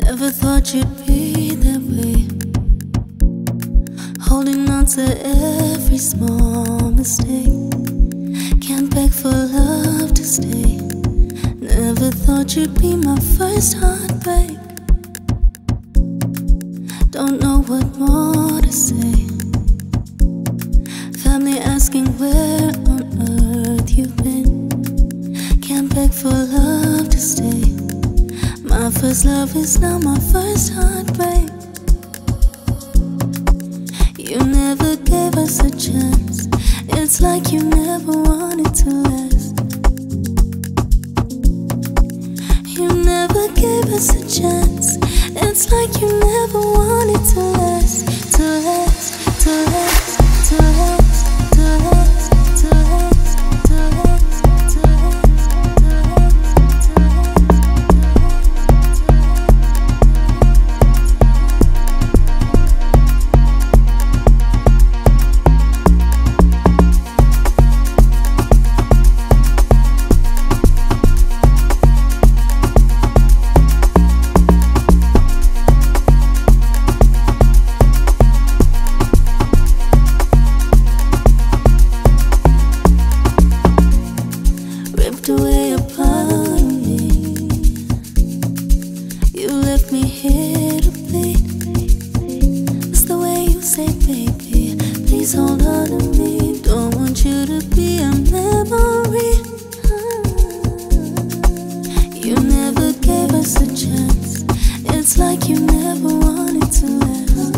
Never thought you'd be that way, holding on to every small mistake. Can't beg for love to stay. Never thought you'd be my first heartbreak. Don't know what more to say. Family asking where on earth you've been. Can't beg for love to stay. My first love is now my first heartbreak. You never gave us a chance. It's like you never wanted to last. You never gave us a chance. It's like you never wanted to last. To last, to last, to last, to last, to last, to last, to last. Away a part of me. You left me here to bleed. It's the way you say, baby, please hold on to me. Don't want you to be a memory. You never gave us a chance. It's like you never wanted to last.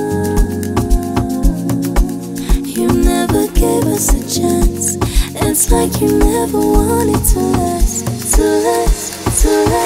You never gave us a chance. It's like you never wanted to last, to last, to last.